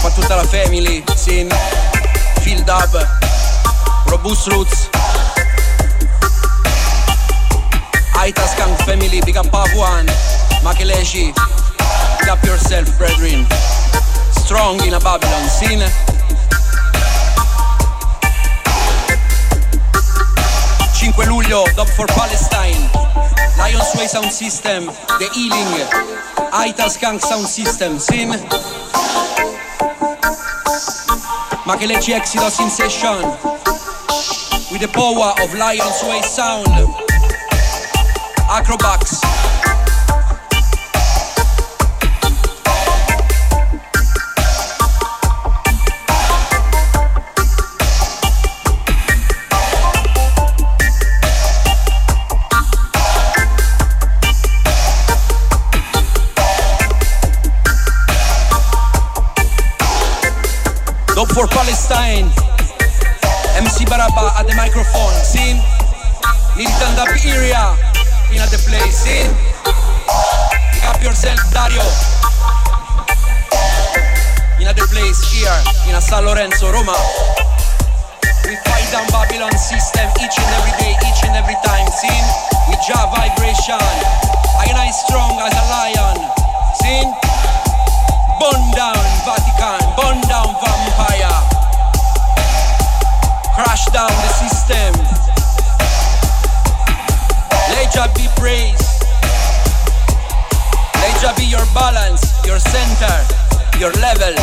for tutta la family, Sin, Field Up, Robust Roots, Aita Skunk family, big up Pavuan, Makeleshi, big up yourself, brethren. Strong in a Babylon, Sin. Luglio, Dub for Palestine, Lion's Way Sound System, The Healing, Aita Skunk Sound System, Sin, Makelechi Exodus in session, with the power of Lion's Way Sound, Acrobax. For Palestine, MC Baraba at the microphone, Sin, Militant Up area, in at the place, Sin, pick up yourself, Dario, in at the place here, in a San Lorenzo, Roma. We fight down Babylon system each and every day, each and every time, Sin, with Jah vibration, I strong as a lion, Sin. Burn down Vatican, burn down vampire, crash down the system. Let Jah be praised, let Jah be your balance, your center, your level.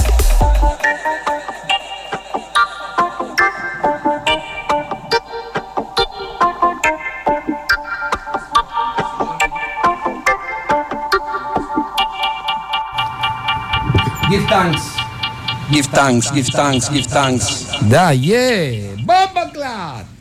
Give thanks. Give thanks, give thanks, give thanks. Dai, yeah! Bomba Clat!